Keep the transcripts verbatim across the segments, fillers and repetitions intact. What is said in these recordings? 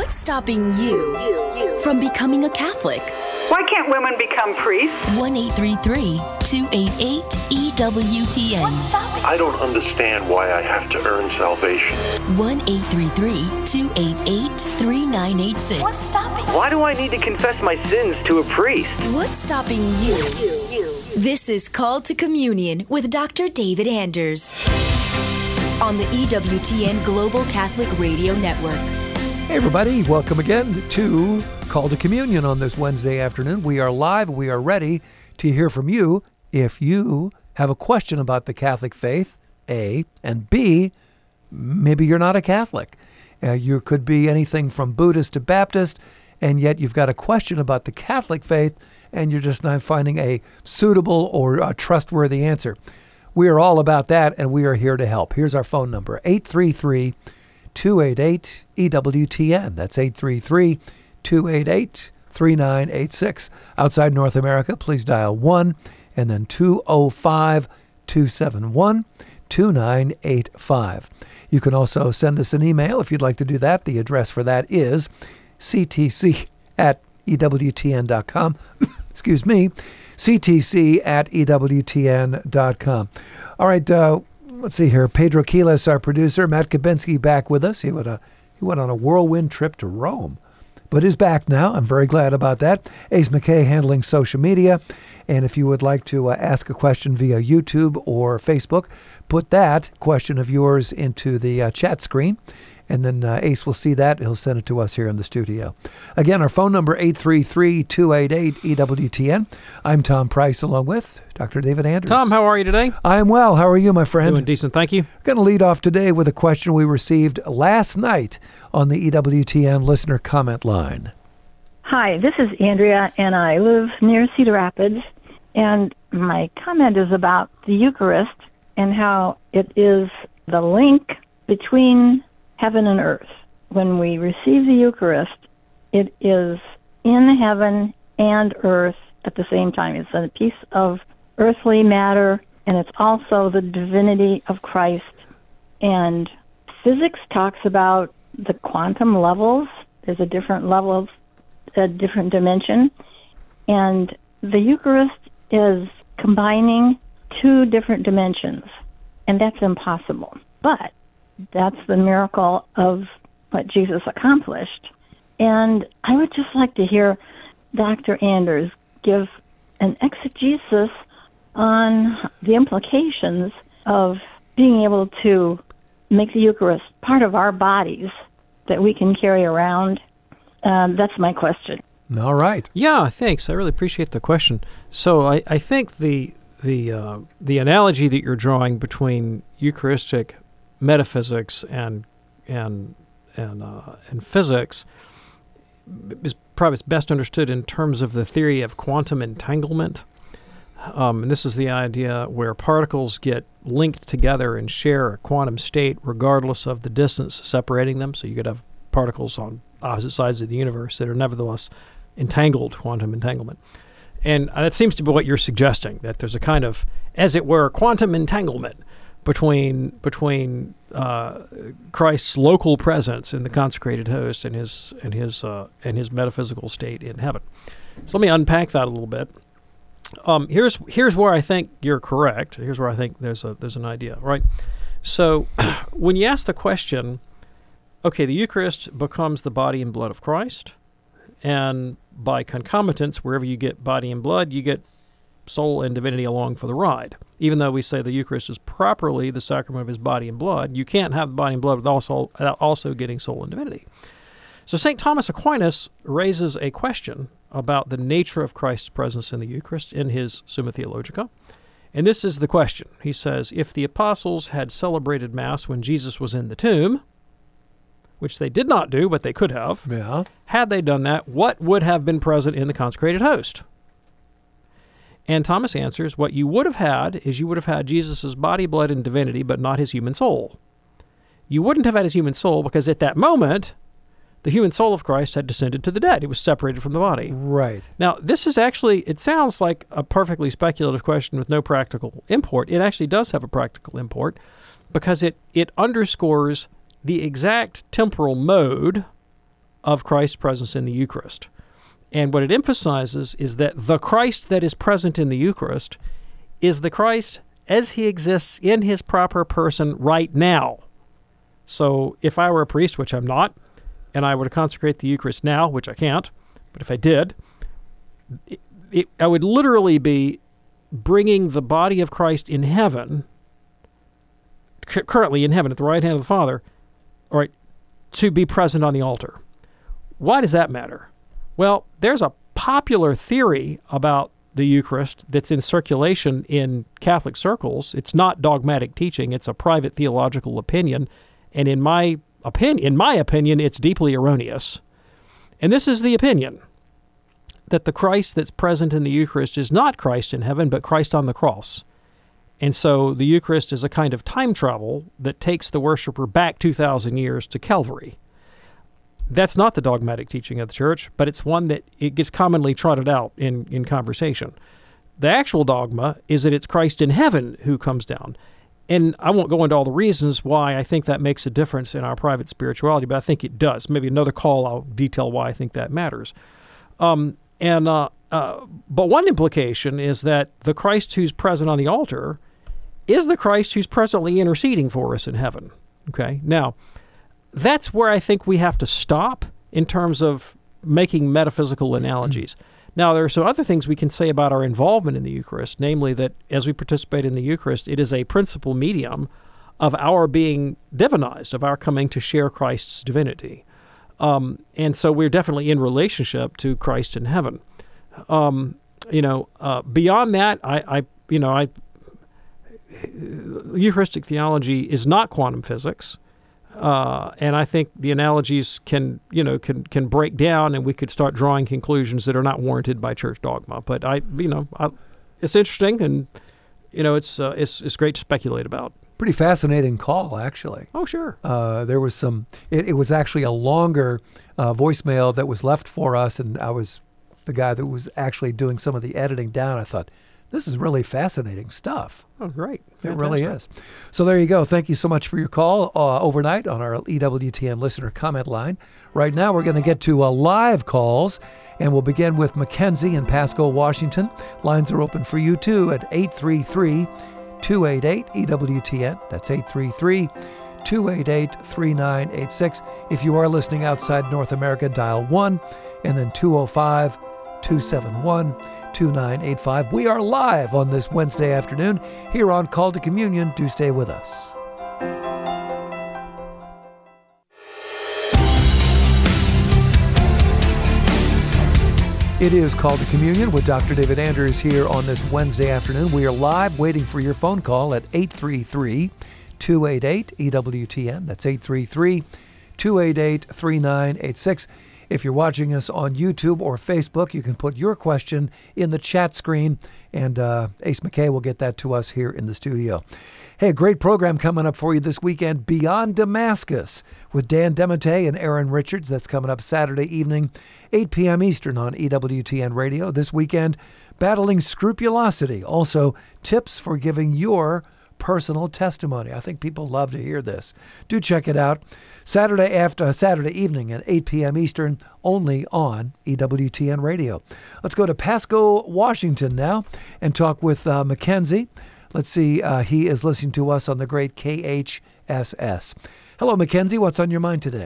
What's stopping you, you, you from becoming a Catholic? Why can't women become priests? one eight three three, two eight eight, E W T N. I don't understand why I have to earn salvation. one eight three three, two eight eight, three nine eight six. What's stopping? Why do I need to confess my sins to a priest? What's stopping you? you, you. This is Called to Communion with Doctor David Anders on the E W T N Global Catholic Radio Network. Hey everybody, welcome again to Call to Communion on this Wednesday afternoon. We are live. We are ready to hear from you if you have a question about the Catholic faith, A, and B, maybe you're not a Catholic. Uh, you could be anything from Buddhist to Baptist, and yet you've got a question about the Catholic faith, and you're just not finding a suitable or a trustworthy answer. We are all about that, and we are here to help. Here's our phone number, eight three three, two eight eight, E W T N. That's eight three three, two eight eight, three nine eight six. Outside North America, please dial one and then two oh five, two seven one, two nine eight five. You can also send us an email if you'd like to do that. The address for that is c t c at e w t n dot com. Excuse me, c t c at e w t n dot com. All right, uh, let's see here. Pedro Quiles, our producer. Matt Kabinski back with us. He went, a, he went on a whirlwind trip to Rome, but is back now. I'm very glad about that. Ace McKay handling social media. And if you would like to uh, ask a question via YouTube or Facebook, put that question of yours into the uh, chat screen. And then uh, Ace will see that. He'll send it to us here in the studio. Again, our phone number, eight three three, two eight eight, E W T N. I'm Tom Price, along with Doctor David Anders. Tom, how are you today? I'm well. How are you, my friend? Doing decent, thank you. We're going to lead off today with a question we received last night on the E W T N listener comment line. Hi, this is Andrea, and I live near Cedar Rapids. And my comment is about the Eucharist and how it is the link between heaven and earth. When we receive the Eucharist, it is in heaven and earth at the same time. It's a piece of earthly matter, and it's also the divinity of Christ. And physics talks about the quantum levels. There's a different level of a different dimension. And the Eucharist is combining two different dimensions, and that's impossible. But that's the miracle of what Jesus accomplished. And I would just like to hear Doctor Anders give an exegesis on the implications of being able to make the Eucharist part of our bodies that we can carry around. Um, that's my question. All right. Yeah, thanks. I really appreciate the question. So I, I think the the uh, the analogy that you're drawing between Eucharistic metaphysics and and and uh, and physics is probably best understood in terms of the theory of quantum entanglement. Um, and this is the idea where particles get linked together and share a quantum state regardless of the distance separating them. So you could have particles on opposite sides of the universe that are nevertheless entangled, quantum entanglement. And uh, that seems to be what you're suggesting, that there's a kind of, as it were, quantum entanglement between between uh, Christ's local presence in the consecrated host and his and his uh, and his metaphysical state in heaven. So let me unpack that a little bit. Um, here's here's where I think you're correct. Here's where I think there's a there's an idea, right? So when you ask the question, okay, the Eucharist becomes the body and blood of Christ, and by concomitance, wherever you get body and blood, you get soul and divinity along for the ride. Even though we say the Eucharist is properly the sacrament of his body and blood, you can't have the body and blood without also, also getting soul and divinity. So Saint Thomas Aquinas raises a question about the nature of Christ's presence in the Eucharist in his Summa Theologica. And this is the question. He says, if the apostles had celebrated Mass when Jesus was in the tomb, which they did not do, but they could have, yeah. Had they done that, what would have been present in the consecrated host? And Thomas answers, what you would have had is you would have had Jesus' body, blood, and divinity, but not his human soul. You wouldn't have had his human soul because at that moment, the human soul of Christ had descended to the dead. It was separated from the body. Right. Now, this is actually, it sounds like a perfectly speculative question with no practical import. It actually does have a practical import because it, it underscores the exact temporal mode of Christ's presence in the Eucharist. And what it emphasizes is that the Christ that is present in the Eucharist is the Christ as he exists in his proper person right now. So if I were a priest, which I'm not, and I were to consecrate the Eucharist now, which I can't, but if I did, it, it, I would literally be bringing the body of Christ in heaven, c- currently in heaven at the right hand of the Father, all right, to be present on the altar. Why does that matter? Well, there's a popular theory about the Eucharist that's in circulation in Catholic circles. It's not dogmatic teaching. It's a private theological opinion. And in my opinion, in my opinion, it's deeply erroneous. And this is the opinion, that the Christ that's present in the Eucharist is not Christ in heaven, but Christ on the cross. And so the Eucharist is a kind of time travel that takes the worshiper back two thousand years to Calvary. That's not the dogmatic teaching of the Church, but it's one that it gets commonly trotted out in, in conversation. The actual dogma is that it's Christ in heaven who comes down. And I won't go into all the reasons why I think that makes a difference in our private spirituality, but I think it does. Maybe another call, I'll detail why I think that matters. Um, and uh, uh, but one implication is that the Christ who's present on the altar is the Christ who's presently interceding for us in heaven. Okay, now, that's where I think we have to stop in terms of making metaphysical analogies. Now, there are some other things we can say about our involvement in the Eucharist, namely that as we participate in the Eucharist, it is a principal medium of our being divinized, of our coming to share Christ's divinity. Um, and so we're definitely in relationship to Christ in heaven. Um, you know, uh, beyond that, I, I, you know, I, Eucharistic theology is not quantum physics. Uh, and I think the analogies can, you know, can can break down, and we could start drawing conclusions that are not warranted by church dogma. But I, you know, I, it's interesting, and you know, it's uh, it's it's great to speculate about. Pretty fascinating call, actually. Oh, sure. Uh, there was some. It, it was actually a longer uh, voicemail that was left for us, and I was the guy that was actually doing some of the editing down. I thought, this is really fascinating stuff. Oh, great. Fantastic. It really is. So there you go. Thank you so much for your call uh, overnight on our E W T N listener comment line. Right now, we're going to get to uh, live calls, and we'll begin with Mackenzie in Pasco, Washington. Lines are open for you, too, at eight three three, two eight eight, E W T N. That's eight three three, two eight eight, three nine eight six. If you are listening outside North America, dial one, and then two oh five, two seven one, two nine eight five. We are live on this Wednesday afternoon here on Call to Communion. Do stay with us. It is Call to Communion with Doctor David Anders here on this Wednesday afternoon. We are live waiting for your phone call at eight three three, two eight eight, E W T N. That's eight three three, two eight eight, three nine eight six. If you're watching us on YouTube or Facebook, you can put your question in the chat screen, and uh, Ace McKay will get that to us here in the studio. Hey, a great program coming up for you this weekend, Beyond Damascus, with Dan Demente and Aaron Richards. That's coming up Saturday evening, eight p.m. Eastern on E W T N Radio. This weekend, Battling Scrupulosity. Also, tips for giving your personal testimony. I think people love to hear this. Do check it out. Saturday after Saturday evening at eight p.m. Eastern, only on E W T N Radio. Let's go to Pasco, Washington now and talk with uh, Mackenzie. Let's see. Uh, he is listening to us on the great K H S S. Hello, Mackenzie. What's on your mind today?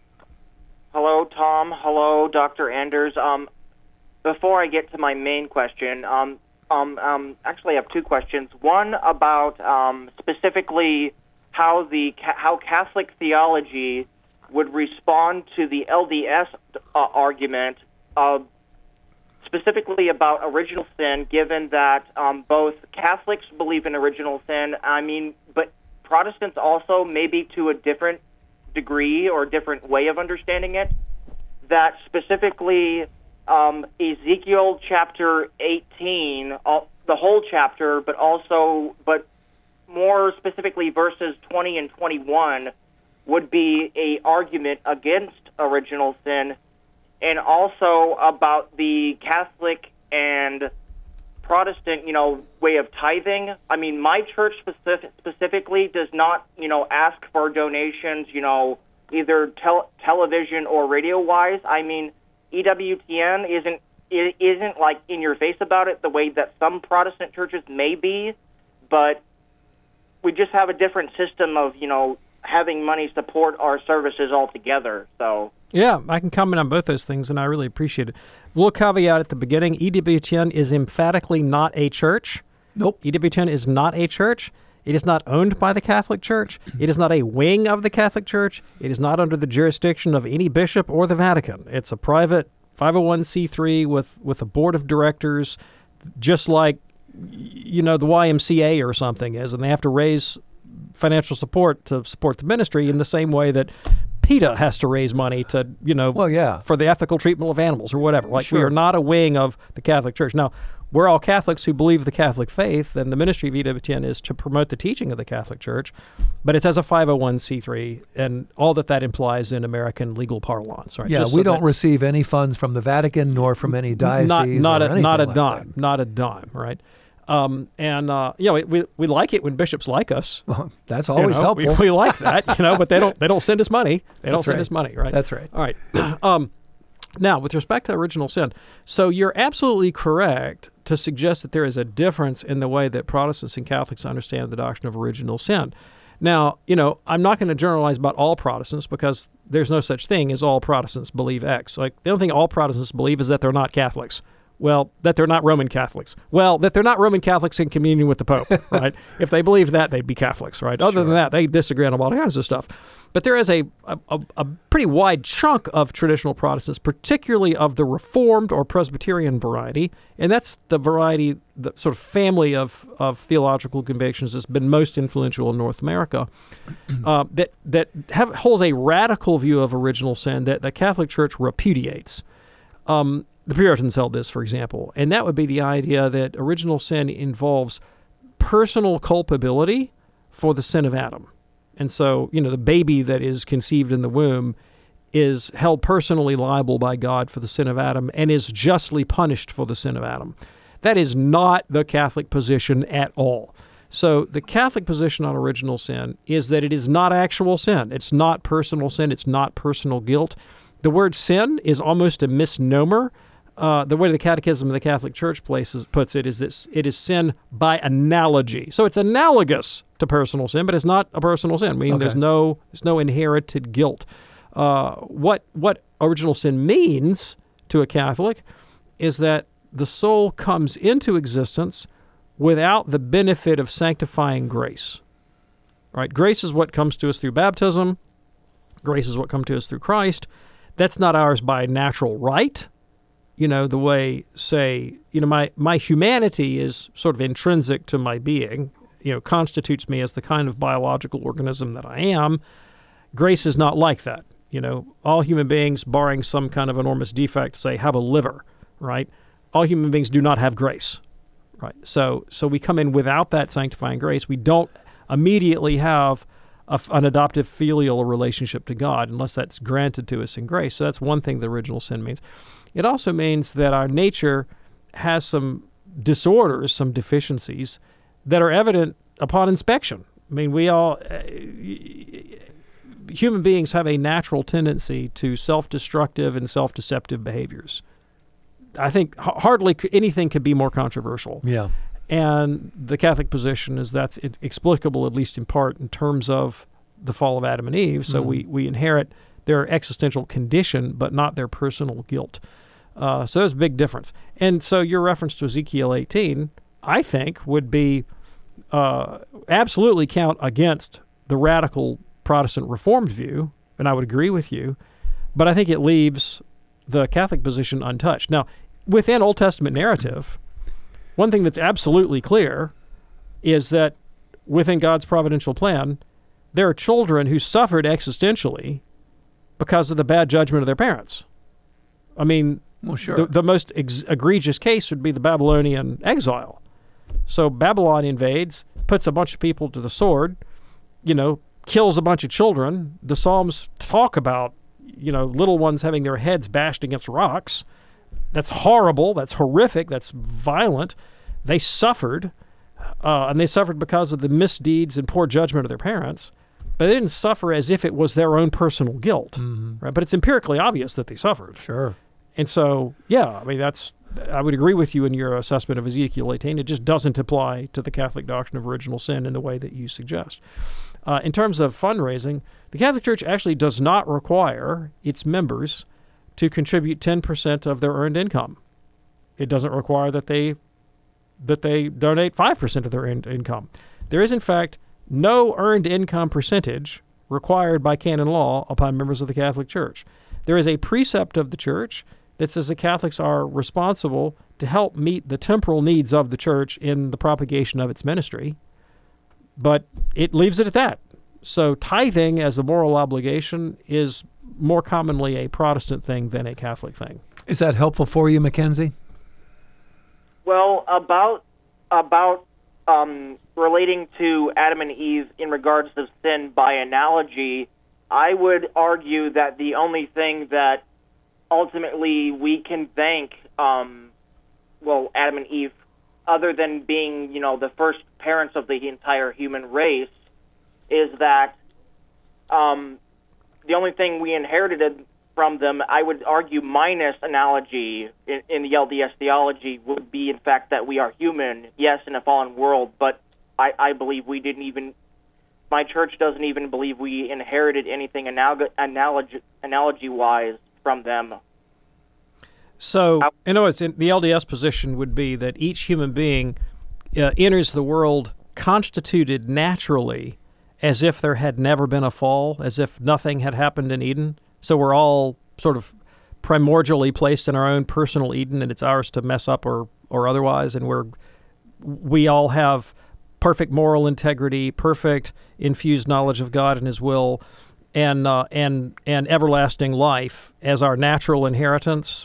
Hello, Tom. Hello, Doctor Anders. Um, before I get to my main question, um, um, um, actually, I have two questions. One about um, specifically how the how Catholic theology would respond to the L D S uh, argument, uh, specifically about original sin, given that um, both Catholics believe in original sin, I mean, but Protestants also, maybe to a different degree or different way of understanding it, that specifically um, Ezekiel chapter eighteen, all, the whole chapter, but also, but more specifically verses twenty and twenty-one would be a argument against original sin, and also about the Catholic and Protestant, you know, way of tithing. I mean, my church specific, specifically does not, you know, ask for donations, you know, either tel- television or radio-wise. I mean, E W T N isn't it isn't like in your face about it the way that some Protestant churches may be, but we just have a different system of, you know, having money support our services altogether. So yeah, I can comment on both those things, and I really appreciate it. A little caveat at the beginning: E W T N is emphatically not a church. Nope. E W T N is not a church. It is not owned by the Catholic Church. It is not a wing of the Catholic Church. It is not under the jurisdiction of any bishop or the Vatican. It's a private five oh one c three with, with a board of directors, just like, you know, the Y M C A or something is, and they have to raise financial support to support the ministry in the same way that PETA has to raise money to, you know, well, yeah. for the ethical treatment of animals or whatever. Like, sure. we are not a wing of the Catholic Church. Now, we're all Catholics who believe the Catholic faith, and the ministry of E W T N is to promote the teaching of the Catholic Church, but it's as a five oh one c three, and all that that implies in American legal parlance. Right? Yeah, Just we so don't receive any funds from the Vatican nor from any diocese. Not, not or a anything not a like dime, that. not a dime. Right? Um, and uh, you know, we, we we like it when bishops like us. Well, that's You always know, helpful. We, we like that, you know, but they don't they don't send us money. They don't That's send right. us money, right? That's right. All right. um, now, with respect to original sin, so you're absolutely correct to suggest that there is a difference in the way that Protestants and Catholics understand the doctrine of original sin. Now, you know, I'm not going to generalize about all Protestants because there's no such thing as all Protestants believe X. Like, the only thing all Protestants believe is that they're not Catholics. Well, that they're not Roman Catholics. Well, that they're not Roman Catholics in communion with the Pope, right? If they believed that, they'd be Catholics, right? Other Sure. than that, they disagree on all kinds of stuff. But there is a, a, a pretty wide chunk of traditional Protestants, particularly of the Reformed or Presbyterian variety, and that's the variety, the sort of family of, of theological convictions that's been most influential in North America, uh, that that have, holds a radical view of original sin that the Catholic Church repudiates. Um, The Puritans held this, for example, and that would be the idea that original sin involves personal culpability for the sin of Adam. And so, you know, the baby that is conceived in the womb is held personally liable by God for the sin of Adam and is justly punished for the sin of Adam. That is not the Catholic position at all. So the Catholic position on original sin is that it is not actual sin. It's not personal sin. It's not personal guilt. The word sin is almost a misnomer. Uh, the way the Catechism of the Catholic Church places, puts it is that it is sin by analogy. So it's analogous to personal sin, but it's not a personal sin. I mean, Okay. there's no there's no inherited guilt. Uh, what what original sin means to a Catholic is that the soul comes into existence without the benefit of sanctifying grace. Right? Grace is what comes to us through baptism. Grace is what comes to us through Christ. That's not ours by natural right. You know, the way, say, you know, my, my humanity is sort of intrinsic to my being, you know, constitutes me as the kind of biological organism that I am. Grace is not like that. You know, all human beings, barring some kind of enormous defect, say, have a liver, right? All human beings do not have grace, right? So, so we come in without that sanctifying grace. We don't immediately have a, an adoptive filial relationship to God unless that's granted to us in grace. So that's one thing the original sin means. It also means that our nature has some disorders, some deficiencies that are evident upon inspection. I mean, we all, uh, human beings have a natural tendency to self-destructive and self-deceptive behaviors. I think h- hardly c- anything could be more controversial. Yeah. And the Catholic position is that's it, explicable, at least in part, in terms of the fall of Adam and Eve. So Mhm. we, we inherit their existential condition, but not their personal guilt. Uh, so there's a big difference. And so your reference to Ezekiel eighteen, I think, would be uh, absolutely count against the radical Protestant Reformed view, and I would agree with you, but I think it leaves the Catholic position untouched. Now, within Old Testament narrative, one thing that's absolutely clear is that within God's providential plan, there are children who suffered existentially because of the bad judgment of their parents. I mean, Well, sure. the, the most ex- egregious case would be the Babylonian exile. So Babylon invades, puts a bunch of people to the sword, you know, kills a bunch of children. The Psalms talk about, you know, little ones having their heads bashed against rocks. That's horrible. That's horrific. That's violent. They suffered, uh, and they suffered because of the misdeeds and poor judgment of their parents. but they didn't suffer as if it was their own personal guilt, Mm-hmm. right? But it's empirically obvious that they suffered. Sure. And so, yeah, I mean, that's, I would agree with you in your assessment of Ezekiel eighteen. It just doesn't apply to the Catholic doctrine of original sin in the way that you suggest. Uh, in terms of fundraising, the Catholic Church actually does not require its members to contribute ten percent of their earned income. It doesn't require that they that they donate five percent of their earned income. There is, in fact, no earned income percentage required by canon law upon members of the Catholic Church. There is a precept of the Church that says the Catholics are responsible to help meet the temporal needs of the Church in the propagation of its ministry, but it leaves it at that. So tithing as a moral obligation is more commonly a Protestant thing than a Catholic thing. Is that helpful for you, Mackenzie? Well, about about um, relating to Adam and Eve in regards to sin by analogy, I would argue that the only thing that ultimately we can thank, um, well, Adam and Eve, other than being, you know, the first parents of the entire human race, is that um, the only thing we inherited from them, I would argue, minus analogy in, in the L D S theology, would be, in fact, that we are human, yes, in a fallen world, but I, I believe we didn't even, my church doesn't even believe we inherited anything analog, analogy, analogy-wise from them. So, in other words, the L D S position would be that each human being uh, enters the world constituted naturally as if there had never been a fall, as if nothing had happened in Eden. So we're all sort of primordially placed in our own personal Eden, and it's ours to mess up or, or otherwise, and we're we all have perfect moral integrity, perfect infused knowledge of God and His will, and uh, and and everlasting life as our natural inheritance.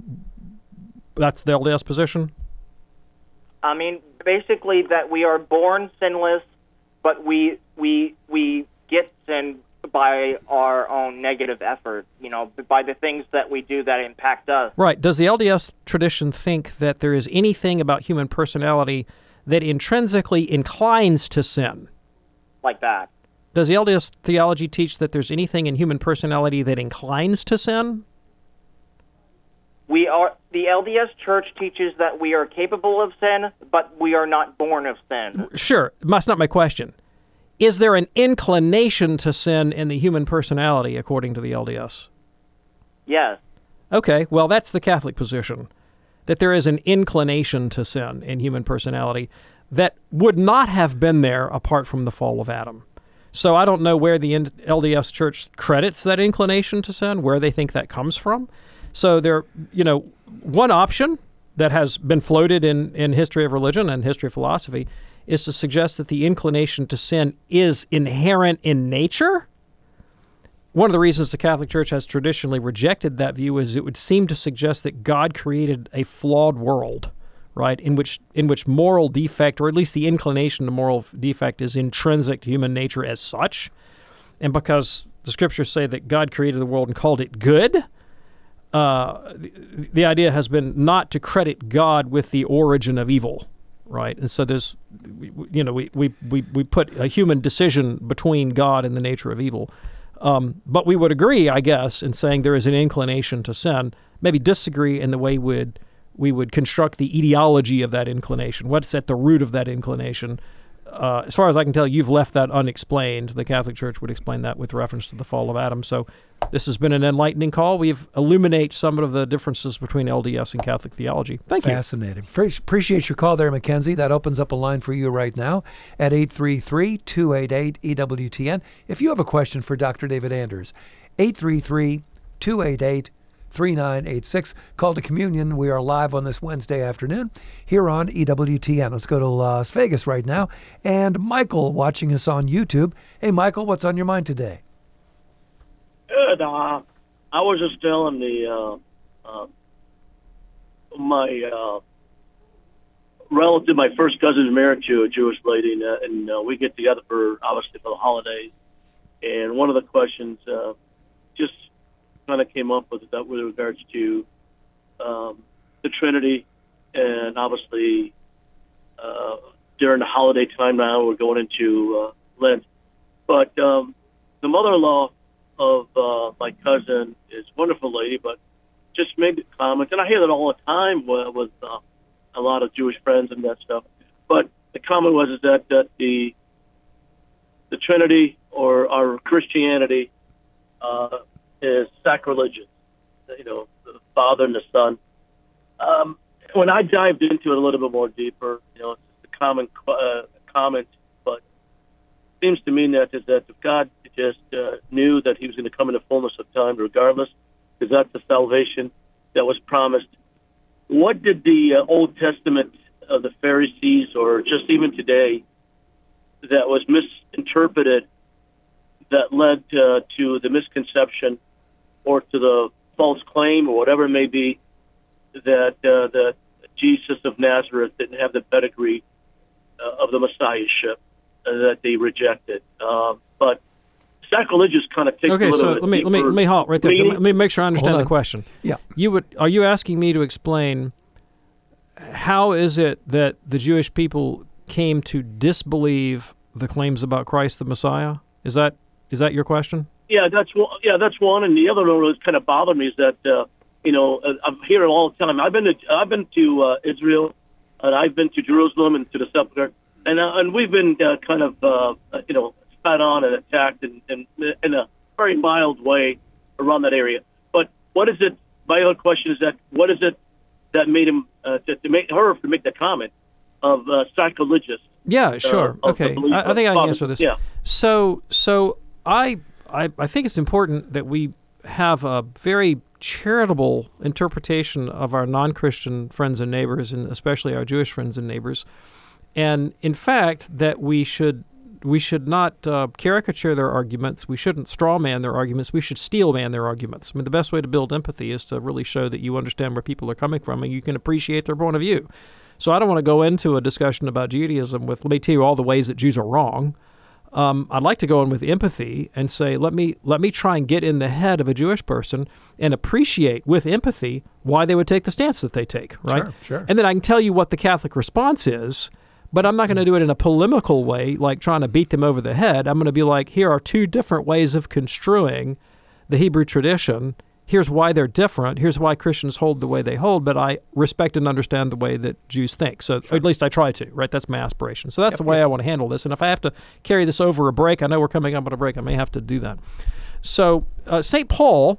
That's the L D S position? I mean, basically that we are born sinless, but we we we get sin by our own negative effort, you know, by the things that we do that impact us. Right. Does the L D S tradition think that there is anything about human personality that intrinsically inclines to sin? Like that. Does the L D S theology teach that there's anything in human personality that inclines to sin? We are, the L D S Church teaches that we are capable of sin, but we are not born of sin. Sure. That's not my question. Is there an inclination to sin in the human personality, according to the L D S? Yes. Okay, well, that's the Catholic position, that there is an inclination to sin in human personality that would not have been there apart from the fall of Adam. So I don't know where the L D S Church credits that inclination to sin, where they think that comes from. So there, you know, one option that has been floated in, in history of religion and history of philosophy is to suggest that the inclination to sin is inherent in nature. One of the reasons the Catholic Church has traditionally rejected that view is it would seem to suggest that God created a flawed world, right, in which in which moral defect, or at least the inclination to moral defect, is intrinsic to human nature as such. And because the Scriptures say that God created the world and called it good, uh, the, the idea has been not to credit God with the origin of evil, right? And so there's, you know, we, we, we, we put a human decision between God and the nature of evil. Um, but we would agree, I guess, in saying there is an inclination to sin, maybe disagree in the way we'd, we would construct the etiology of that inclination. What's at the root of that inclination? Uh, as far as I can tell, you've left that unexplained. The Catholic Church would explain that with reference to the fall of Adam. So this has been an enlightening call. We've illuminated some of the differences between L D S and Catholic theology. Thank you. Fascinating. Appreciate your call there, Mackenzie. That opens up a line for you right now at eight three three, two eight eight, E W T N. If you have a question for Doctor David Anders, eight three three, two eight eight, three nine eight six. Call to Communion. We are live on this Wednesday afternoon here on E W T N. Let's go to Las Vegas right now. And Michael watching us on YouTube. Hey, Michael, what's on your mind today? Good. Uh, I was just telling the uh, uh, my uh, relative, my first cousin is married to a Jewish lady, and, uh, and uh, we get together for obviously for the holidays. And one of the questions uh, just kind of came up with that with regards to um, the Trinity, and obviously uh, during the holiday time now we're going into uh, Lent. But um, the mother-in-law of uh, my cousin is a wonderful lady, but just made the comment, and I hear that all the time with, with uh, a lot of Jewish friends and that stuff. But the comment was is that, that the the Trinity or our Christianity uh, is sacrilegious. You know, the Father and the Son. Um, when I dived into it a little bit more deeper, you know, it's just a common uh, comment, but it seems to me that is that if God just uh, knew that He was going to come in the fullness of time, regardless, because that's the salvation that was promised. What did the uh, Old Testament of the Pharisees, or just even today, that was misinterpreted, that led uh, to the misconception or to the false claim or whatever it may be, that uh, that Jesus of Nazareth didn't have the pedigree uh, of the Messiahship uh, that they rejected? Uh, but sacrilegious kind of takes okay, a little so bit let me let me let me halt right there. meaning. Let me make sure I understand the question. Yeah, you would are you asking me to explain how is it that the Jewish people came to disbelieve the claims about Christ the Messiah? Is that is that your question? Yeah, that's one. Yeah, that's one. And the other one that's kind of bothered me is that uh, you know I hear it all the time. I've been to I've been to uh, Israel, and I've been to Jerusalem and to the Sepulchre, and uh, and we've been uh, kind of uh, you know spat on and attacked in, in in a very mild way around that area. But what is it? My other question is that what is it that made him uh, to, to make her to make the comment of uh, sacrilegious? Yeah, sure. Uh, okay, I, I think I can answer this. Yeah. So, so I, I, I think it's important that we have a very charitable interpretation of our non-Christian friends and neighbors, and especially our Jewish friends and neighbors, and in fact that we should we should not uh, caricature their arguments. We shouldn't straw man their arguments. We should steel man their arguments. I mean, the best way to build empathy is to really show that you understand where people are coming from and you can appreciate their point of view. So I don't want to go into a discussion about Judaism with, let me tell you all the ways that Jews are wrong. Um, I'd like to go in with empathy and say, let me let me try and get in the head of a Jewish person and appreciate with empathy why they would take the stance that they take, right? Sure, sure. And then I can tell you what the Catholic response is, but I'm not going to do it in a polemical way, like trying to beat them over the head. I'm going to be like, here are two different ways of construing the Hebrew tradition. Here's why they're different. Here's why Christians hold the way they hold, but I respect and understand the way that Jews think. So sure. At least I try to, right? That's my aspiration. So that's yep, the way yep. I want to handle this. And if I have to carry this over a break, I know we're coming up on a break, I may have to do that. So uh, Saint Paul,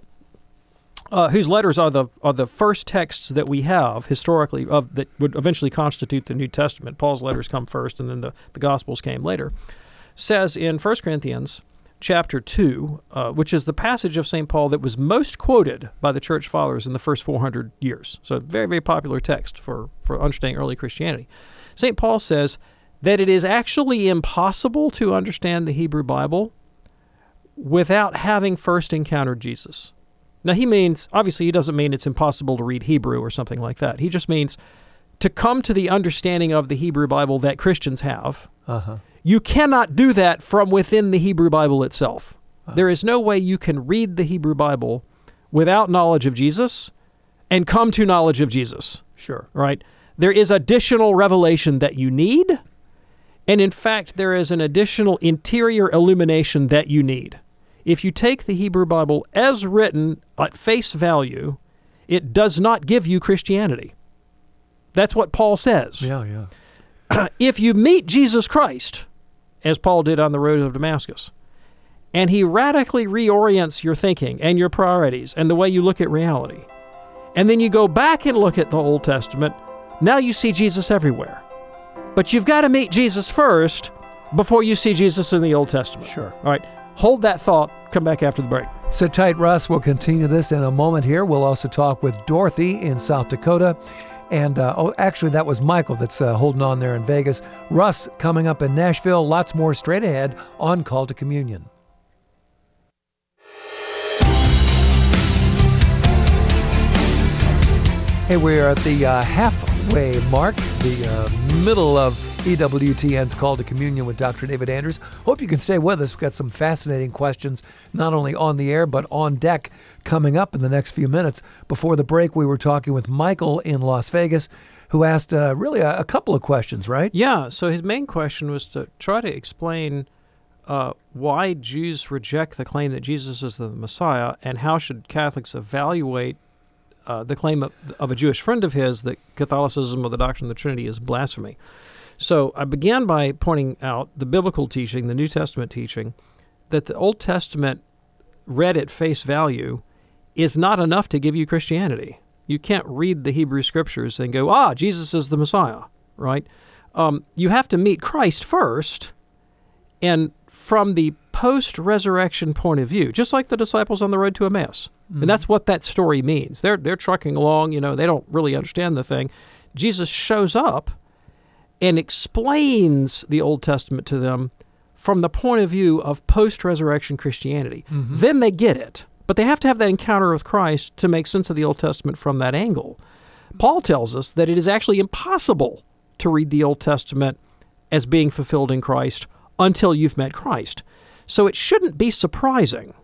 uh, whose letters are the are the first texts that we have historically of that would eventually constitute the New Testament. Paul's letters come first, and then the, the Gospels came later, says in First Corinthians chapter two, uh, which is the passage of Saint Paul that was most quoted by the church fathers in the first four hundred years. So a very, very popular text for, for understanding early Christianity. Saint Paul says that it is actually impossible to understand the Hebrew Bible without having first encountered Jesus. Now he means, obviously he doesn't mean it's impossible to read Hebrew or something like that. He just means to come to the understanding of the Hebrew Bible that Christians have. Uh-huh. You cannot do that from within the Hebrew Bible itself. Uh-huh. There is no way you can read the Hebrew Bible without knowledge of Jesus and come to knowledge of Jesus. Sure. Right? There is additional revelation that you need, and in fact, there is an additional interior illumination that you need. If you take the Hebrew Bible as written at face value, it does not give you Christianity. That's what Paul says. Yeah, yeah. If you meet Jesus Christ, as Paul did on the road of Damascus, and he radically reorients your thinking and your priorities and the way you look at reality, and then you go back and look at the Old Testament, now you see Jesus everywhere. But you've got to meet Jesus first before you see Jesus in the Old Testament. Sure. All right. Hold that thought. Come back after the break. Sit tight, Russ. We'll continue this in a moment here. We'll also talk with Dorothy in South Dakota. And, uh, oh, actually, that was Michael that's uh, holding on there in Vegas. Russ coming up in Nashville. Lots more straight ahead on Call to Communion. Hey, we're at the uh, halfway mark, the uh, middle of E W T N's Call to Communion with Doctor David Anders. Hope you can stay with us. We've got some fascinating questions, not only on the air, but on deck coming up in the next few minutes. Before the break, we were talking with Michael in Las Vegas, who asked uh, really a, a couple of questions, right? Yeah, so his main question was to try to explain uh, why Jews reject the claim that Jesus is the Messiah, and how should Catholics evaluate uh, the claim of, of a Jewish friend of his that Catholicism or the doctrine of the Trinity is blasphemy. So I began by pointing out the biblical teaching, the New Testament teaching, that the Old Testament read at face value is not enough to give you Christianity. You can't read the Hebrew Scriptures and go, ah, Jesus is the Messiah, right? Um, you have to meet Christ first, and from the post-resurrection point of view, just like the disciples on the road to Emmaus. Mm-hmm. And that's what that story means. They're they're trucking along, you know, they don't really understand the thing. Jesus shows up and explains the Old Testament to them from the point of view of post-resurrection Christianity. Mm-hmm. Then they get it. But they have to have that encounter with Christ to make sense of the Old Testament from that angle. Paul tells us that it is actually impossible to read the Old Testament as being fulfilled in Christ until you've met Christ. So it shouldn't be surprising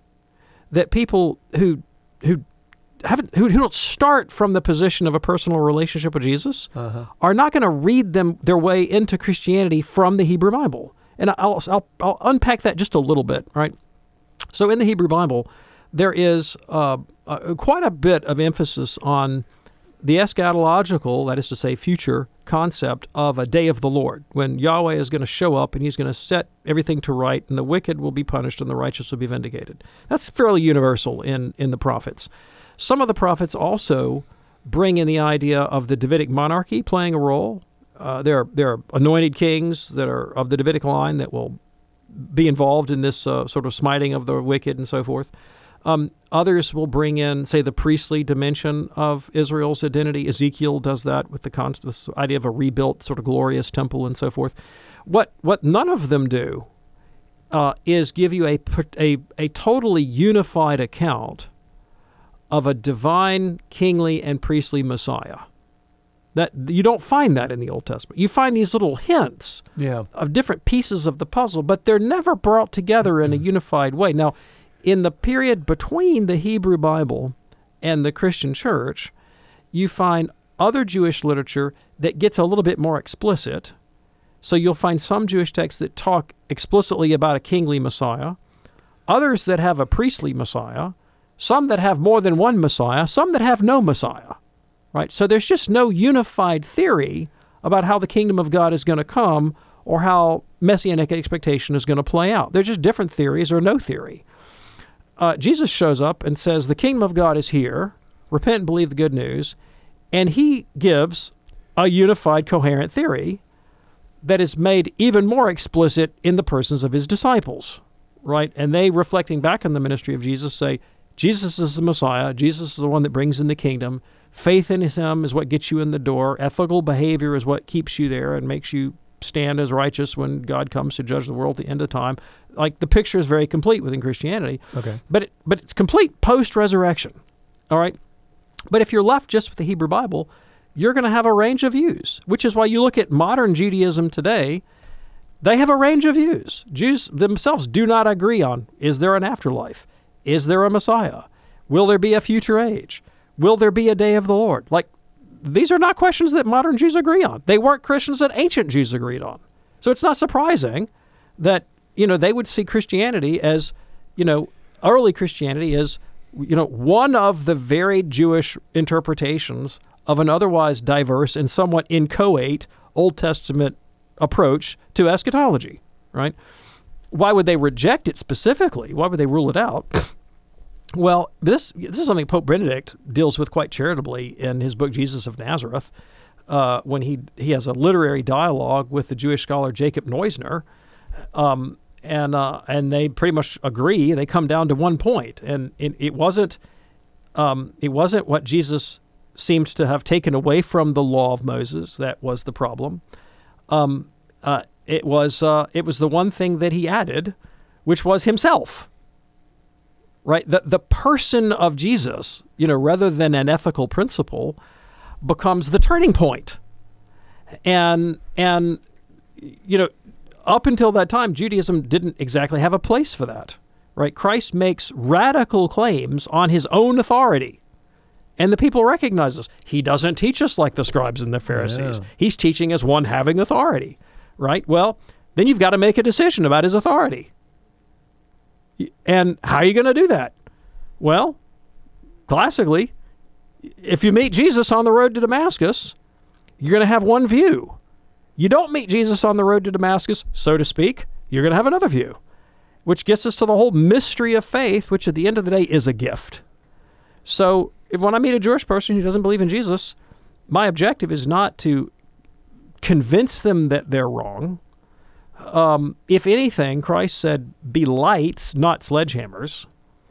that people who who haven't who, who don't start from the position of a personal relationship with Jesus uh-huh. are not going to read them their way into Christianity from the Hebrew Bible. And I'll, I'll I'll unpack that just a little bit, right? So in the Hebrew Bible, there is uh, uh, quite a bit of emphasis on the eschatological, that is to say, future concept of a day of the Lord, when Yahweh is going to show up and he's going to set everything to right, and the wicked will be punished and the righteous will be vindicated. That's fairly universal in, in the prophets. Some of the prophets also bring in the idea of the Davidic monarchy playing a role. Uh, there, are, there are anointed kings that are of the Davidic line that will be involved in this uh, sort of smiting of the wicked and so forth. Um, others will bring in, say, the priestly dimension of Israel's identity. Ezekiel does that with the con- this idea of a rebuilt sort of glorious temple and so forth. What what none of them do uh, is give you a, a a totally unified account of a divine, kingly, and priestly Messiah. That you don't find that in the Old Testament. You find these little hints yeah. of different pieces of the puzzle, but they're never brought together in a unified way. Now, in the period between the Hebrew Bible and the Christian church, you find other Jewish literature that gets a little bit more explicit. So you'll find some Jewish texts that talk explicitly about a kingly Messiah, others that have a priestly Messiah, some that have more than one Messiah, some that have no Messiah. Right? So there's just no unified theory about how the kingdom of God is going to come or how messianic expectation is going to play out. There's just different theories or no theory. Uh, Jesus shows up and says, the kingdom of God is here, repent and believe the good news, and he gives a unified, coherent theory that is made even more explicit in the persons of his disciples, right? And they, reflecting back on the ministry of Jesus, say, Jesus is the Messiah, Jesus is the one that brings in the kingdom, faith in him is what gets you in the door, ethical behavior is what keeps you there and makes you stand as righteous when God comes to judge the world at the end of time. Like, the picture is very complete within Christianity. Okay. But it, but it's complete post-resurrection. All right? But if you're left just with the Hebrew Bible, you're going to have a range of views, which is why you look at modern Judaism today, they have a range of views. Jews themselves do not agree on, is there an afterlife? Is there a Messiah? Will there be a future age? Will there be a day of the Lord? Like, these are not questions that modern Jews agree on. They weren't questions that ancient Jews agreed on. So it's not surprising that, you know, they would see Christianity as, you know, early Christianity as, you know, one of the varied Jewish interpretations of an otherwise diverse and somewhat inchoate Old Testament approach to eschatology, right? Why would they reject it specifically? Why would they rule it out? Well, this this is something Pope Benedict deals with quite charitably in his book, Jesus of Nazareth, uh, when he he has a literary dialogue with the Jewish scholar Jacob Neusner, um, and uh, and they pretty much agree. They come down to one point, and it, it wasn't um, it wasn't what Jesus seemed to have taken away from the law of Moses that was the problem. Um, uh, it was uh, it was the one thing that he added, which was himself. Right, the the person of Jesus, you know, rather than an ethical principle, becomes the turning point. And and you know, up until that time, Judaism didn't exactly have a place for that. Right, Christ makes radical claims on his own authority, and the people recognize this. He doesn't teach us like the scribes and the Pharisees. Yeah. He's teaching as one having authority. Right. Well, then you've got to make a decision about his authority. And how are you going to do that? Well, classically, if you meet Jesus on the road to Damascus, you're going to have one view. You don't meet Jesus on the road to Damascus, so to speak, you're going to have another view, which gets us to the whole mystery of faith, which at the end of the day is a gift. So if when I meet a Jewish person who doesn't believe in Jesus, my objective is not to convince them that they're wrong. Um, if anything, Christ said, be lights, not sledgehammers.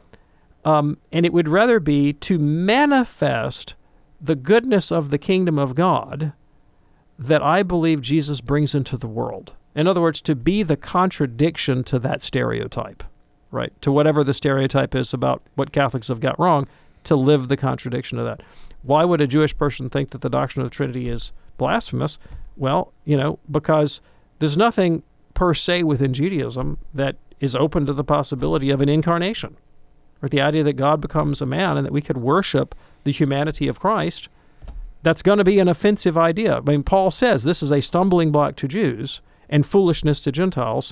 Um, and it would rather be to manifest the goodness of the kingdom of God that I believe Jesus brings into the world. In other words, to be the contradiction to that stereotype, right? To whatever the stereotype is about what Catholics have got wrong, to live the contradiction of that. Why would a Jewish person think that the doctrine of the Trinity is blasphemous? Well, you know, because there's nothing per se within Judaism that is open to the possibility of an incarnation, or the idea that God becomes a man and that we could worship the humanity of Christ. That's going to be an offensive idea. I mean, Paul says this is a stumbling block to Jews and foolishness to Gentiles.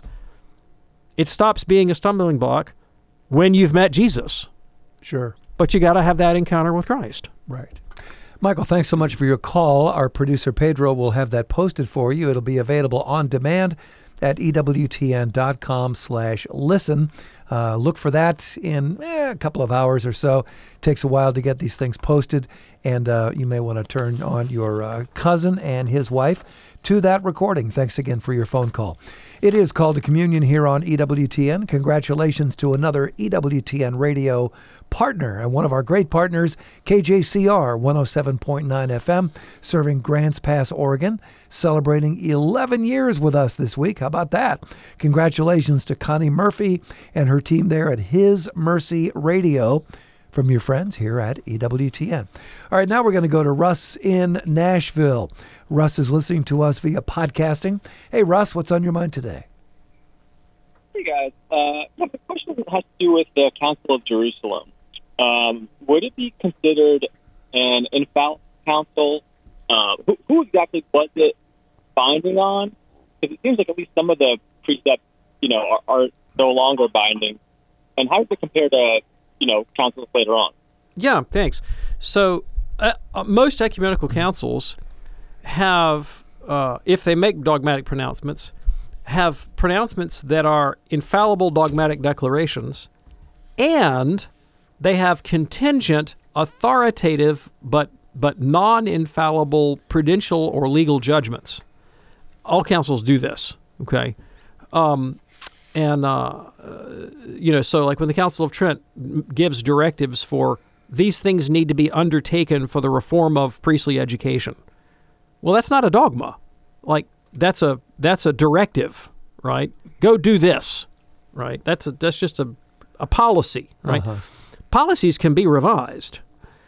It stops being a stumbling block when you've met Jesus. Sure. But you got to have that encounter with Christ. Right. Michael, thanks so much for your call. Our producer, Pedro, will have that posted for you. It'll be available on demand at ewtn.com slash listen. Uh, look for that in eh, a couple of hours or so. Takes a while to get these things posted, and uh, you may want to turn on your uh, cousin and his wife to that recording. Thanks again for your phone call. It is Called to Communion here on E W T N. Congratulations to another E W T N radio partner, and one of our great partners, K J C R one oh seven point nine F M, serving Grants Pass, Oregon, celebrating eleven years with us this week. How about that? Congratulations to Connie Murphy and her team there at His Mercy Radio, from your friends here at E W T N. All right, now we're going to go to Russ in Nashville. Russ is listening to us via podcasting. Hey, Russ, what's on your mind today? Hey, guys. Uh, yeah, the question has to do with the Council of Jerusalem. Um, would it be considered an infallible council? Uh, who, who exactly was it binding on? Because it seems like at least some of the precepts, you know, are, are no longer binding. And how does it compare to, you know, councils later on? Yeah, thanks. So uh, uh, most ecumenical councils have, uh, if they make dogmatic pronouncements, have pronouncements that are infallible dogmatic declarations, and they have contingent, authoritative, but but non-infallible prudential or legal judgments. All councils do this, okay? Um, and, uh, uh, you know, so like when the Council of Trent gives directives for these things need to be undertaken for the reform of priestly education. Well, that's not a dogma. Like, that's a that's a directive, right? Go do this, right? That's a, that's just a, a policy, right? Uh-huh. Policies can be revised.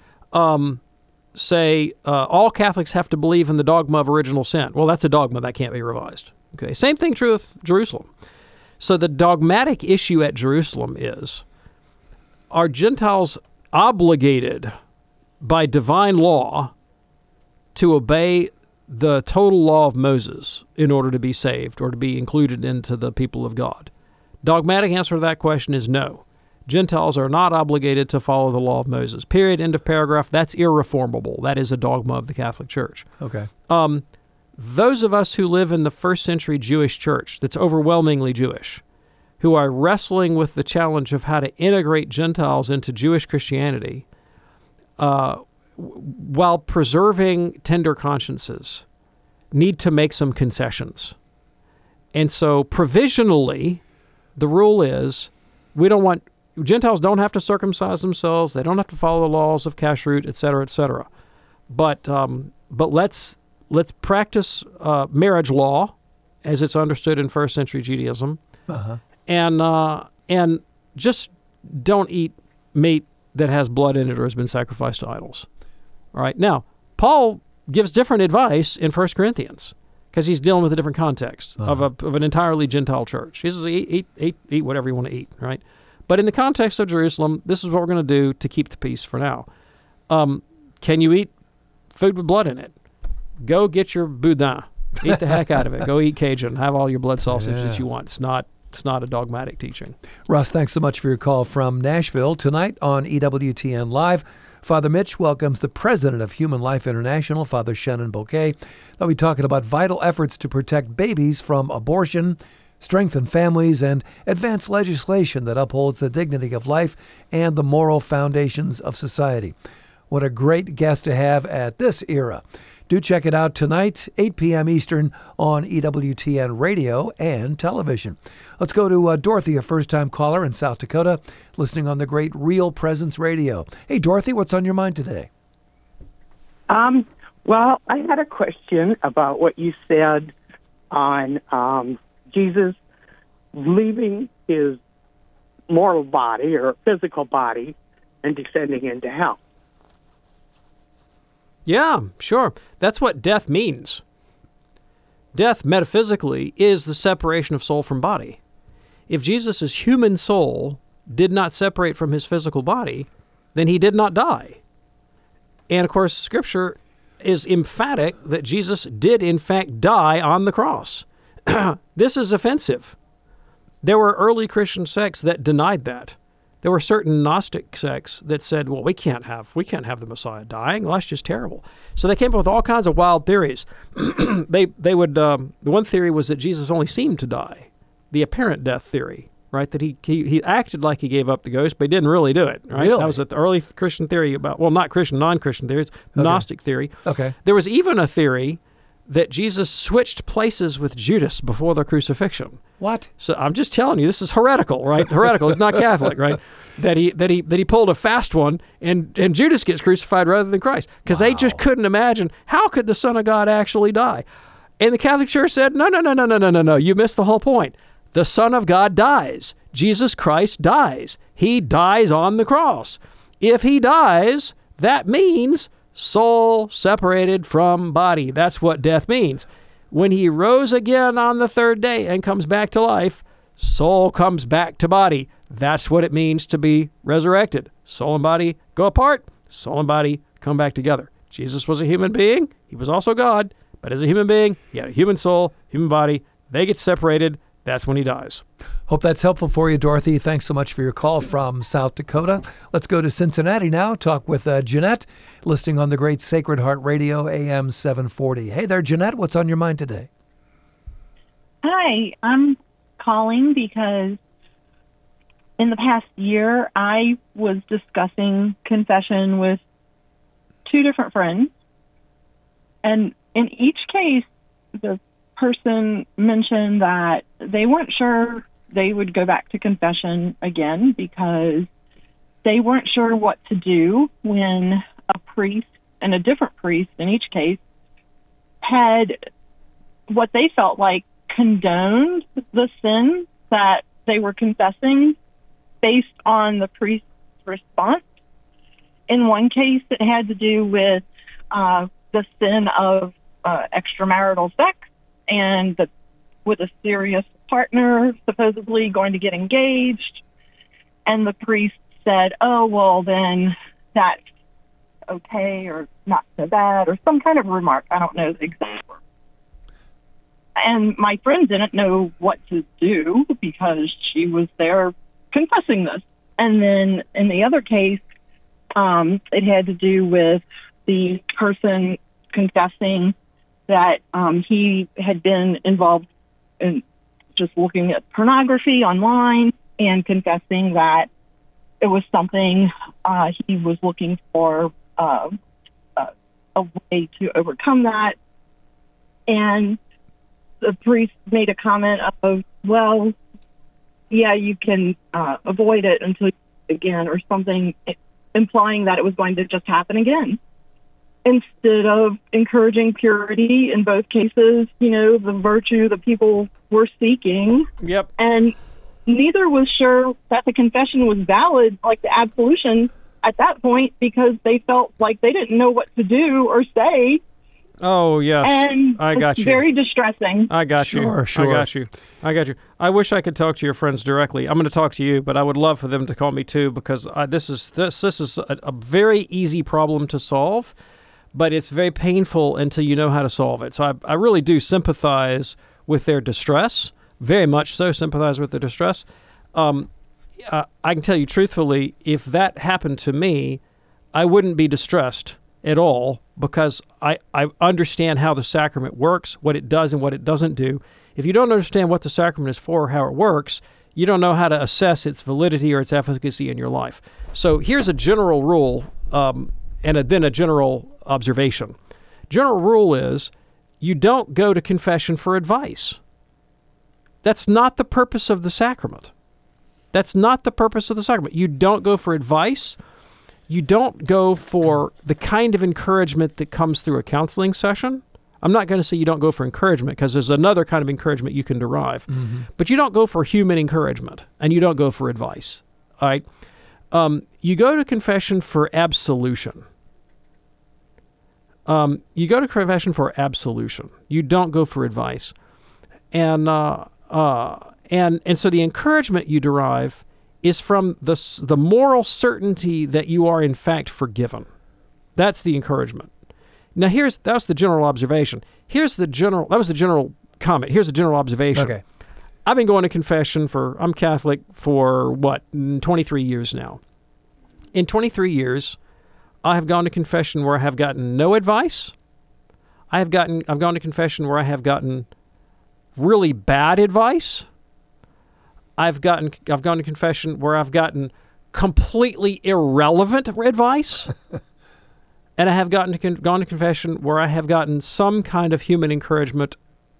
Um, say, uh, all Catholics have to believe in the dogma of original sin. Well, that's a dogma that can't be revised. Okay, same thing true with Jerusalem. So the dogmatic issue at Jerusalem is, are Gentiles obligated by divine law to obey the total law of Moses in order to be saved or to be included into the people of God? Dogmatic answer to that question is no. Gentiles are not obligated to follow the law of Moses. Period. End of paragraph. That's irreformable. That is a dogma of the Catholic Church. Okay. Um, those of us who live in the first century Jewish church that's overwhelmingly Jewish, who are wrestling with the challenge of how to integrate Gentiles into Jewish Christianity, uh, w- while preserving tender consciences, need to make some concessions. And so provisionally, the rule is we don't want, Gentiles don't have to circumcise themselves, they don't have to follow the laws of kashrut, et cetera, et cetera. But, um, but let's, let's practice uh, marriage law as it's understood in first century Judaism. Uh-huh. And uh, and just don't eat meat that has blood in it or has been sacrificed to idols. All right. Now, Paul gives different advice in First Corinthians because he's dealing with a different context uh-huh. of a of an entirely Gentile church. He says, eat, eat, eat, eat whatever you want to eat, right? But in the context of Jerusalem, this is what we're going to do to keep the peace for now. Um, can you eat food with blood in it? Go get your boudin, Eat the heck out of it. Go eat Cajun. Have all your blood sausage Yeah. that you want. It's not it's not a dogmatic teaching. Russ, thanks so much for your call from Nashville. Tonight on E W T N Live, Father Mitch welcomes the president of Human Life International, Father Shannon Bouquet. They'll be talking about vital efforts to protect babies from abortion, strengthen families, and advance legislation that upholds the dignity of life and the moral foundations of society. What a great guest to have at this era. Do check it out tonight, eight p.m. Eastern on E W T N radio and television. Let's go to uh, Dorothy, a first-time caller in South Dakota, listening on the great Real Presence Radio. Hey, Dorothy, what's on your mind today? Um, well, I had a question about what you said on um, Jesus leaving his mortal body or physical body and descending into hell. Yeah, sure. That's what death means. Death, metaphysically, is the separation of soul from body. If Jesus' human soul did not separate from his physical body, then he did not die. And, of course, Scripture is emphatic that Jesus did, in fact, die on the cross. This is offensive. There were early Christian sects that denied that. There were certain Gnostic sects that said, well, we can't have we can't have the Messiah dying. Well, that's just terrible. So they came up with all kinds of wild theories. they they would um, the one theory was that Jesus only seemed to die, the apparent death theory, right? That he he, he acted like he gave up the ghost, but he didn't really do it. Right? Really? That was the early Christian theory about well, not Christian, non-Christian theories, Okay. Gnostic theory. Okay. There was even a theory that Jesus switched places with Judas before the crucifixion. What? So I'm just telling you, this is heretical, right? Heretical. It's not Catholic, right? That he that he that he pulled a fast one, and and Judas gets crucified rather than Christ, because they just couldn't imagine how could the Son of God actually die. And the Catholic Church said, no, no, no, no, no, no, no, no. You missed the whole point. The Son of God dies. Jesus Christ dies. He dies on the cross. If he dies, that means soul separated from body. That's what death means. When he rose again on the third day and comes back to life, soul comes back to body. That's what it means to be resurrected. Soul and body go apart. Soul and body come back together. Jesus was a human being. He was also God. But as a human being, he had a human soul, human body. They get separated. That's when he dies. Hope that's helpful for you, Dorothy. Thanks so much for your call from South Dakota. Let's go to Cincinnati now. Talk with uh, Jeanette, listening on the great Sacred Heart Radio, A M seven forty. Hey there, Jeanette. What's on your mind today? Hi, I'm calling because in the past year, I was discussing confession with two different friends. And in each case, the person mentioned that they weren't sure they would go back to confession again because they weren't sure what to do when a priest, and a different priest in each case, had what they felt like condoned the sin that they were confessing based on the priest's response. In one case, it had to do with uh, the sin of uh, extramarital sex, and the, with a serious partner supposedly going to get engaged. And the priest said, oh, well, then that's okay or not so bad, or some kind of remark. I don't know the exact word. And my friend didn't know what to do because she was there confessing this. And then in the other case, um, it had to do with the person confessing that um, he had been involved in just looking at pornography online and confessing that it was something uh, he was looking for uh, uh, a way to overcome that. And the priest made a comment of, well, yeah, you can uh, avoid it until again, or something implying that it was going to just happen again. Instead of encouraging purity in both cases, you know, the virtue that people were seeking. Yep. And neither was sure that the confession was valid, like the absolution, at that point, because they felt like they didn't know what to do or say. Oh, yes. And I got it's you. very distressing. I got you. Sure, sure. I got you. I got you. I wish I could talk to your friends directly. I'm going to talk to you, but I would love for them to call me too, because I, this is this this is a, a very easy problem to solve. but it's very painful until you know how to solve it. So I, I really do sympathize with their distress, very much so sympathize with their distress. Um, uh, I can tell you truthfully, if that happened to me, I wouldn't be distressed at all because I, I understand how the sacrament works, what it does and what it doesn't do. If you don't understand what the sacrament is for or how it works, you don't know how to assess its validity or its efficacy in your life. So here's a general rule um, and a, then a general observation. General rule is you don't go to confession for advice. That's not the purpose of the sacrament. That's not the purpose of the sacrament. You don't go for advice. You don't go for the kind of encouragement that comes through a counseling session. I'm not going to say you don't go for encouragement because there's another kind of encouragement you can derive. Mm-hmm. But you don't go for human encouragement and you don't go for advice. All right? Um, you go to confession for absolution. Um, you go to confession for absolution. You don't go for advice. And uh, uh, and and so the encouragement you derive is from the the moral certainty that you are in fact forgiven. That's the encouragement. Now here's that was the general observation. Here's the general that was the general comment. Here's the general observation. Okay. I've been going to confession for I'm Catholic for what twenty-three years now. In twenty-three years, I have gone to confession where I have gotten no advice. I have gotten I've gone to confession where I have gotten really bad advice. I've gotten I've gone to confession where I've gotten completely irrelevant advice. And I have gotten to con- gone to confession where I have gotten some kind of human encouragement,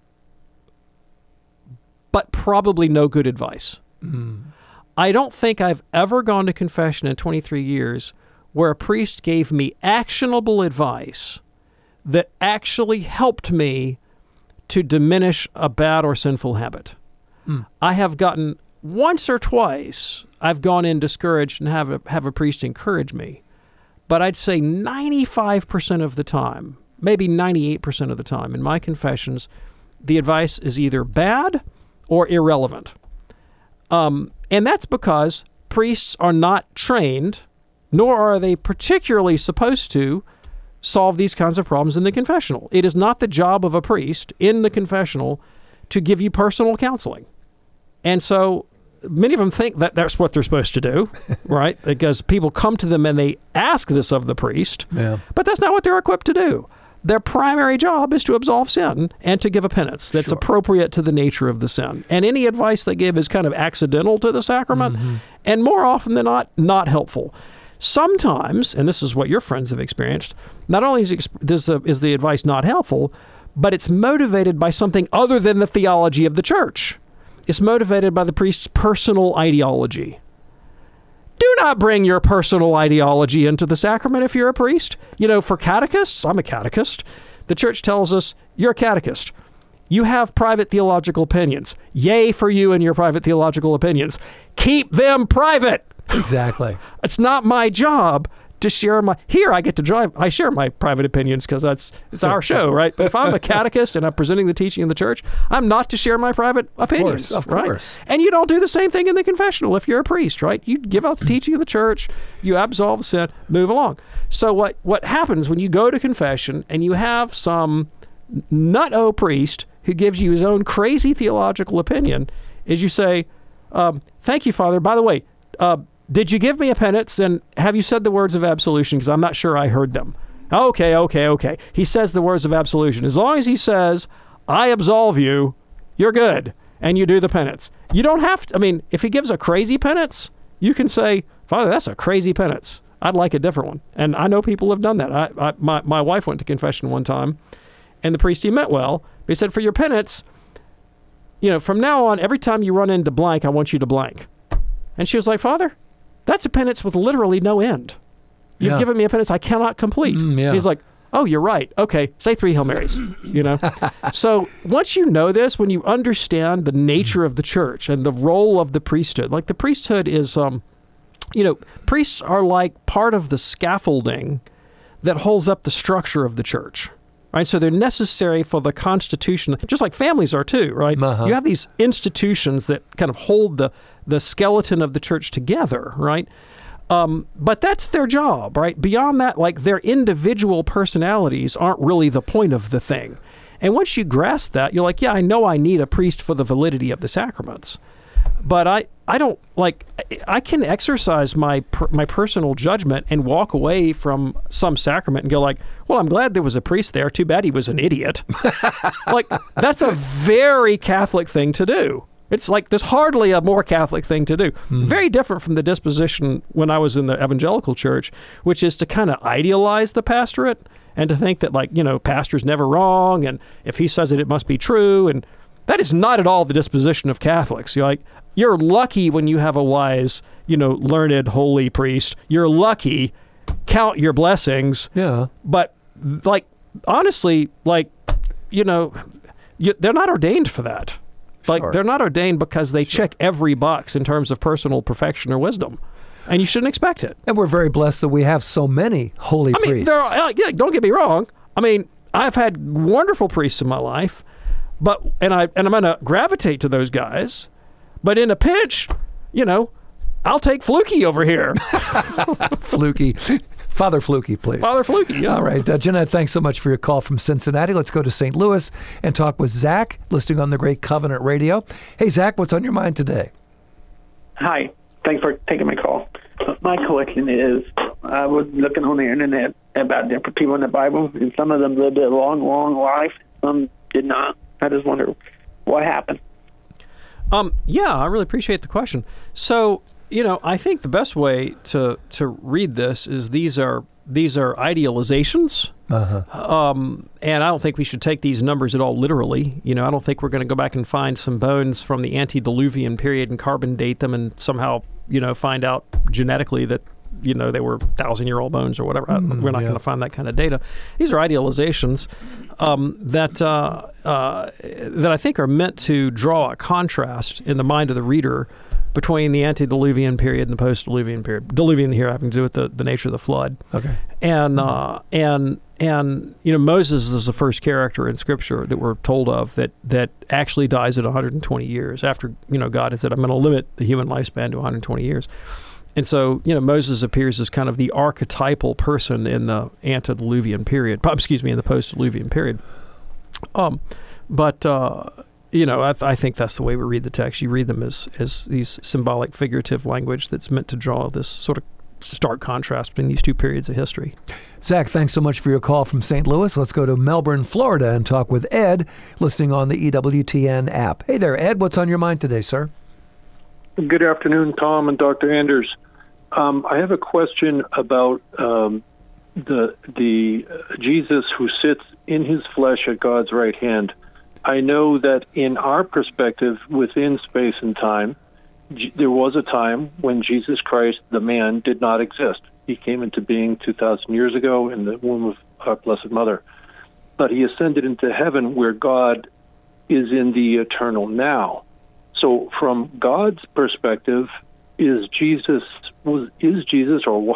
but probably no good advice. Mm. I don't think I've ever gone to confession in twenty-three years where a priest gave me actionable advice that actually helped me to diminish a bad or sinful habit. Mm. I have gotten once or twice, I've gone in discouraged and have a, have a priest encourage me. But I'd say ninety-five percent of the time, maybe ninety-eight percent of the time in my confessions, the advice is either bad or irrelevant. Um, and that's because priests are not trained, nor are they particularly supposed to solve these kinds of problems in the confessional. It is not the job of a priest in the confessional to give you personal counseling. And so many of them think that that's what they're supposed to do, right? Because people come to them and they ask this of the priest, yeah. But that's not what they're equipped to do. Their primary job is to absolve sin and to give a penance that's sure. appropriate to the nature of the sin. And any advice they give is kind of accidental to the sacrament, mm-hmm. and more often than not, not helpful. Sometimes, and this is what your friends have experienced, not only is, exp- this, uh, is the advice not helpful, but it's motivated by something other than the theology of the church. It's motivated by the priest's personal ideology. Do not bring your personal ideology into the sacrament if you're a priest. You know, for catechists, I'm a catechist. The church tells us you're a catechist. You have private theological opinions. Yay for you and your private theological opinions. Keep them private. Exactly. It's not my job to share my, here I get to drive, I share my private opinions because that's, it's our show, right? But if I'm a catechist and I'm presenting the teaching of the church, I'm not to share my private opinions. Of course, of right? course. And you don't do the same thing in the confessional if you're a priest, right? You give out the teaching of the church, you absolve sin, move along. So what, what happens when you go to confession and you have some nut-o priest who gives you his own crazy theological opinion is you say, um, thank you, Father. By the way, uh, did you give me a penance, and have you said the words of absolution? Because I'm not sure I heard them. Okay, okay, okay. He says the words of absolution. As long as he says, I absolve you, you're good, and you do the penance. You don't have to, I mean, if he gives a crazy penance, you can say, Father, that's a crazy penance. I'd like a different one. And I know people have done that. I, I, my, my wife went to confession one time, and the priest, he meant well, but he said, for your penance, you know, from now on, every time you run into blank, I want you to blank. And she was like, Father, that's a penance with literally no end. You've yeah. given me a penance I cannot complete. Mm, yeah. He's like, oh, you're right. Okay, say three Hail Marys, you know? So once you know this, when you understand the nature of the church and the role of the priesthood, like the priesthood is, um, you know, priests are like part of the scaffolding that holds up the structure of the church. Right, so they're necessary for the constitution, just like families are too, right? Uh-huh. You have these institutions that kind of hold the, the skeleton of the church together, right? Um, but that's their job, right? Beyond that, like their individual personalities aren't really the point of the thing. And once you grasp that, you're like, yeah, I know I need a priest for the validity of the sacraments. But I, I don't, like, I can exercise my per, my personal judgment and walk away from some sacrament and go like, well, I'm glad there was a priest there. Too bad he was an idiot. Like, that's a very Catholic thing to do. It's like, there's hardly a more Catholic thing to do. Mm. Very different from the disposition when I was in the evangelical church, which is to kind of idealize the pastorate and to think that, like, you know, pastor's never wrong, and if he says it, it must be true. And that is not at all the disposition of Catholics. You're like, you're lucky when you have a wise, you know, learned, holy priest. You're lucky. Count your blessings. Yeah. But, like, honestly, like, you know, you, they're not ordained for that. Like, sure. They're not ordained because they sure. check every box in terms of personal perfection or wisdom. And you shouldn't expect it. And we're very blessed that we have so many holy I mean, priests. There are, yeah, don't get me wrong. I mean, I've had wonderful priests in my life, but and I and I'm going to gravitate to those guys. But in a pinch, you know, I'll take Fluky over here. Fluky. Father Fluky, please. Father Fluky, yeah. All right. Uh, Jeanette, thanks so much for your call from Cincinnati. Let's go to Saint Louis and talk with Zach, listening on the Great Covenant Radio. Hey, Zach, what's on your mind today? Hi. Thanks for taking my call. My question is, I was looking on the internet about different people in the Bible, and some of them lived a long, long life. Some did not. I just wonder what happened. Um, yeah, I really appreciate the question. So, you know, I think the best way to to read this is these are these are idealizations. Uh-huh. Um, and I don't think we should take these numbers at all literally. You know, I don't think we're going to go back and find some bones from the antediluvian period and carbon date them and somehow, you know, find out genetically that, you know, they were thousand-year-old bones or whatever. Mm, we're not yeah. going to find that kind of data. These are idealizations um, that uh, uh, that I think are meant to draw a contrast in the mind of the reader between the antediluvian period and the post-diluvian period. Diluvian here having to do with the, the nature of the flood. Okay. And mm-hmm. uh, and and you know, Moses is the first character in Scripture that we're told of that that actually dies at one hundred twenty years after, you know, God has said, I'm going to limit the human lifespan to one hundred twenty years. And so, you know, Moses appears as kind of the archetypal person in the antediluvian period, excuse me, in the post-diluvian period. Um, but, uh, you know, I, th- I think that's the way we read the text. You read them as, as these symbolic, figurative language that's meant to draw this sort of stark contrast between these two periods of history. Zach, thanks so much for your call from Saint Louis. Let's go to Melbourne, Florida, and talk with Ed, listening on the E W T N app. Hey there, Ed. What's on your mind today, sir? Good afternoon, Tom and Doctor Anders. Um, I have a question about um, the the uh, Jesus who sits in his flesh at God's right hand. I know that in our perspective, within space and time, G- there was a time when Jesus Christ, the man, did not exist. He came into being two thousand years ago in the womb of our Blessed Mother. But he ascended into heaven where God is in the eternal now. So from God's perspective, is Jesus was is Jesus or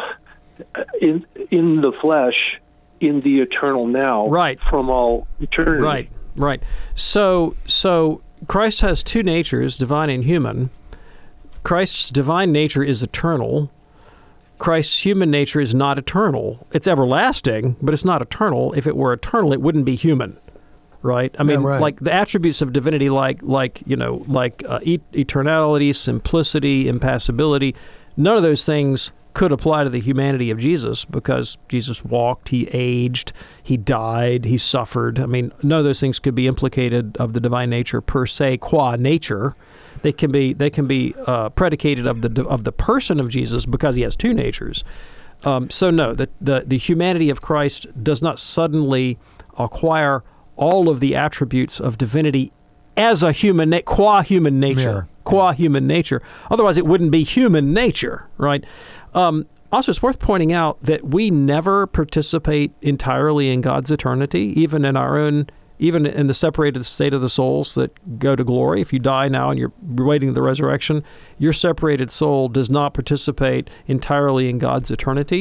in in the flesh in the eternal now, right, from all eternity? Right, right. So so Christ has two natures, divine and human. Christ's divine nature is eternal. Christ's human nature is not eternal. It's everlasting, but it's not eternal. If it were eternal, it wouldn't be human. Right. I mean, yeah, right. like the attributes of divinity, like like you know, like uh, et- eternality, simplicity, impassibility. None of those things could apply to the humanity of Jesus because Jesus walked, he aged, he died, he suffered. I mean, none of those things could be implicated of the divine nature per se, qua nature. They can be they can be uh, predicated of the of the person of Jesus because he has two natures. Um, so no, the, the the humanity of Christ does not suddenly acquire all of the attributes of divinity as a human, na- qua human nature, yeah. qua human nature. Otherwise, it wouldn't be human nature, right? Um, also, it's worth pointing out that we never participate entirely in God's eternity, even in our own, even in the separated state of the souls that go to glory. If you die now and you're waiting the resurrection, your separated soul does not participate entirely in God's eternity.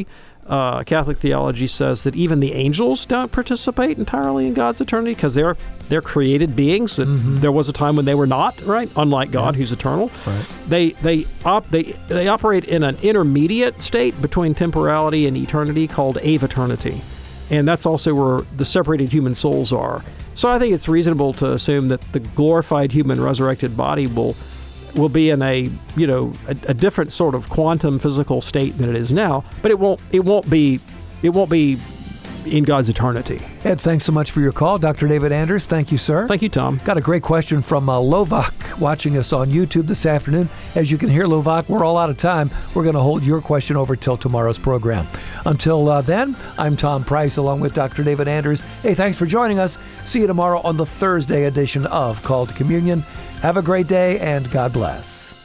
Uh, Catholic theology says that even the angels don't participate entirely in God's eternity because they're they're created beings. And mm-hmm. there was a time when they were not, right? Unlike God, yeah. who's eternal. Right. They they op- they they operate in an intermediate state between temporality and eternity called aveternity, and that's also where the separated human souls are. So I think it's reasonable to assume that the glorified human resurrected body will. will be in a, you know, a, a different sort of quantum physical state than it is now, but it won't it won't be it won't be in God's eternity. Ed, thanks so much for your call. Doctor David Anders, thank you, sir. Thank you, Tom. Got a great question from uh, Lovak watching us on YouTube this afternoon. As you can hear, Lovak, we're all out of time. We're going to hold your question over till tomorrow's program. Until uh, then, I'm Tom Price along with Doctor David Anders. Hey, thanks for joining us. See you tomorrow on the Thursday edition of Call to Communion. Have a great day and God bless.